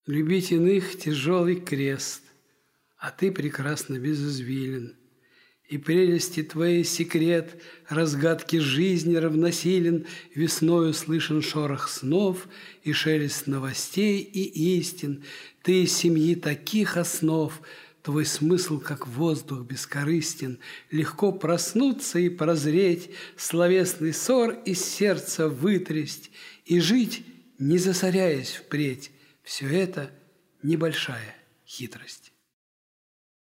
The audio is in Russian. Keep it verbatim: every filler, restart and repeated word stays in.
Любить иных – тяжелый крест, а ты прекрасно безызвилен. И прелести твоей секрет, разгадки жизни равносилен, весною слышен шорох снов и шелест новостей и истин. Ты из семьи таких основ, твой смысл, как воздух, бескорыстен. Легко проснуться и прозреть, словесный ссор из сердца вытрясть и жить, не засоряясь впредь. Все это небольшая хитрость.